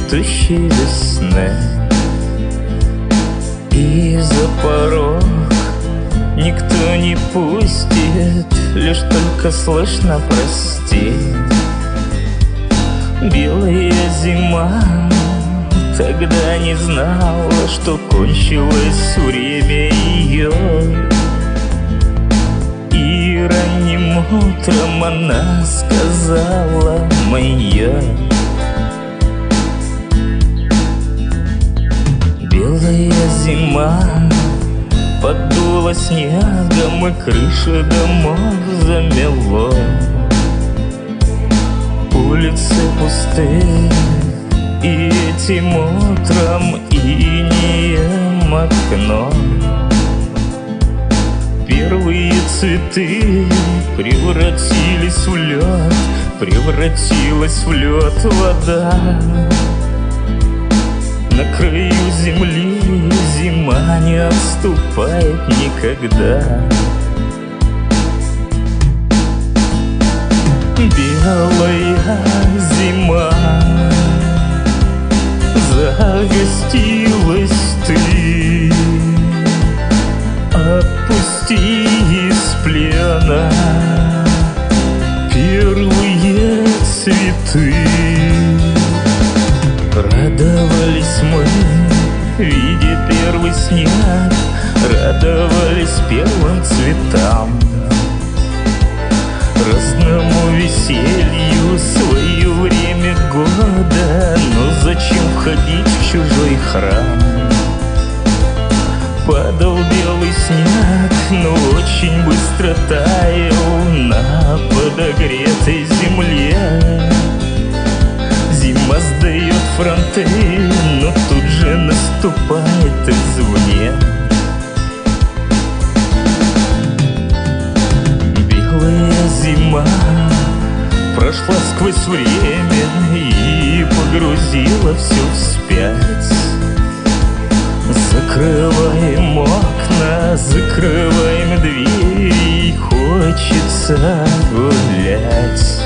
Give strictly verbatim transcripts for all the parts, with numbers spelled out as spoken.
цветущей весны. И за порог никто не пустит, лишь только слышно прости. Белая зима тогда не знала, что кончилось время ее. И ранним утром она сказала: моя. Белая зима подула снегом, и крыши домов замело. Улицы пустые, и этим утром инеем окно. Первые цветы превратились в лед, превратилась в лед вода. На краю земли зима не отступает никогда. Белая зима, загостилась ты, отпусти из плена первые цветы. Радовались мы, видя первый снег, радовались первым цветам, разному веселью свое время года. Но зачем входить в чужой храм? Падал белый снег, но очень быстро таял на подогретой земле. Зима сдает фронты, но тут же наступает извне. Белая зима прошла сквозь время и погрузила все вспять. Закрываем окна, закрываем двери, хочется гулять.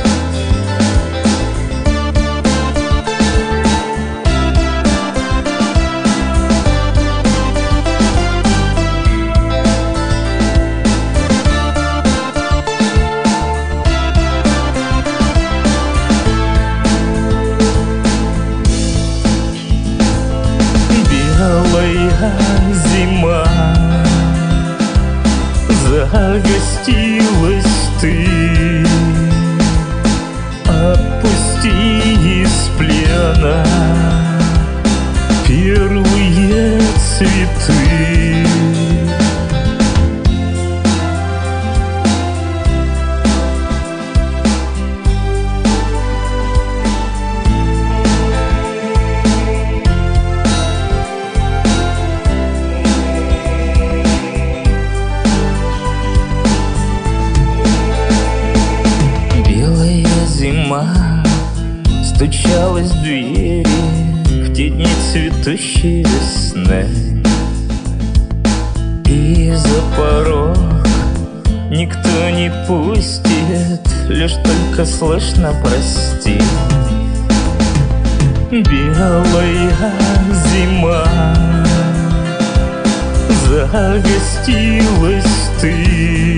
Белая зима, загостилась ты, отпусти из плена первые цветы. Зима стучалась в двери в те дни цветущей весны. И за порог никто не пустит, лишь только слышно прости. Белая зима, загостилась ты,